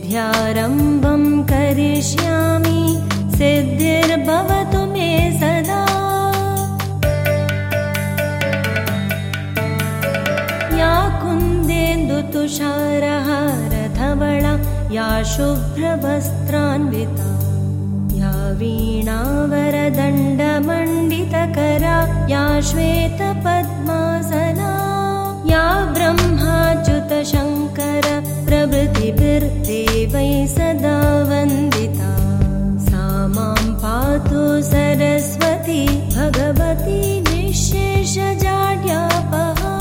विद्यारम्भं करिष्यामि सिद्धिर्भवतु मे सदा। या कुन्देन्दुतुषारहारधवला या शुभ्रवस्त्रान्विता या वीणावरदण्डमण्डितकरा या श्वेतपद्मासना या ब्रह्माच्युतशङ्कर प्रभृतिभिर्देवैः सदा वन्दिता सा मां पातु सरस्वती भगवती निःशेषजाड्यापहा।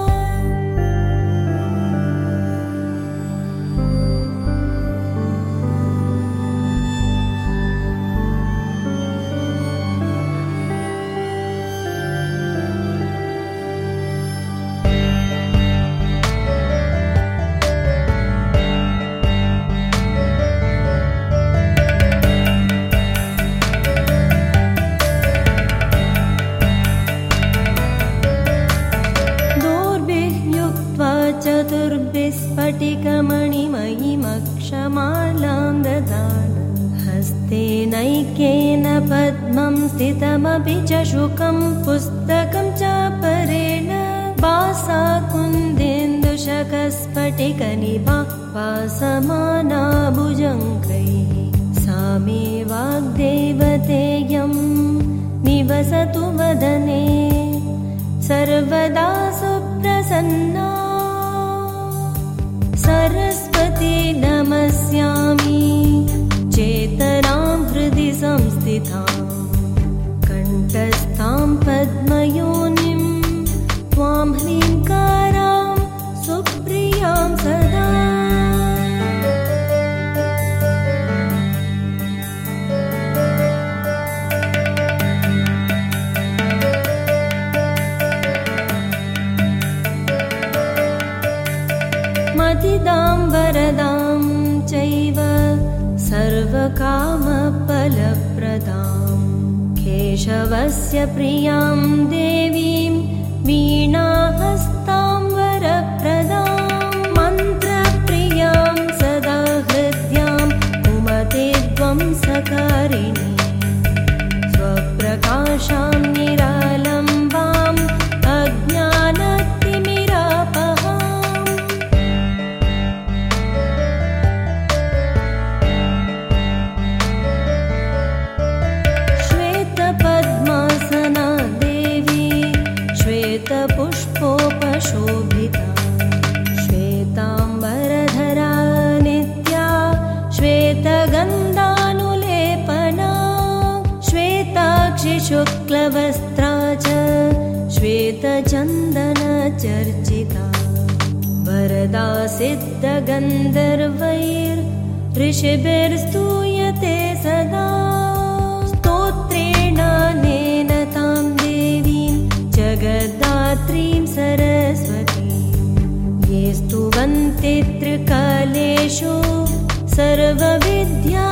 स्फटिकमणिमयीमक्षमालां ददान हस्तेनैक्येन पद्मं स्थितमपि च शुकं पुस्तकं च परेण वासा कुन्देन्दुशकस्फटिकनिभा वासमाना भुजङ्गैः सा मे वाग्देवतेयं निवसतु वदने सर्वदा सुप्रसन्ना। सरस्वती नमस्यामि चेतनां हृदि संस्थितां कण्ठस्थां पद्मयोनिं त्वां ह्रीङ्कारां सुप्रियां सदा। मतिदां वरदां चैव सर्वकामफलप्रदां केशवस्य प्रियां देवीं वीणाहस्तां वरप्रदां मन्त्रप्रियां सदा हृद्यां कुमते ध्वंसकारिणी स्वप्रकाशां निरालम्बाम् अज्ञानतिमिरापहाम्। श्वेतपद्मासना देवी श्वेतपुष्पोपशोभिता श्वेताम्बरधरा नित्या श्वेतगन्धानुलेपना श्वेताक्षि शुक्लवस्त्रा च श्वेतचन्दनचर्चिता वरदा सिद्धगन्धर्वैर्ऋषिभिर्स्तूयते सदा। स्तोत्रेणानेन तां देवीं जगद्धात्रीं सरस्वतीं ये स्तुवन्ति त्रिकालेषु सर्वविद्या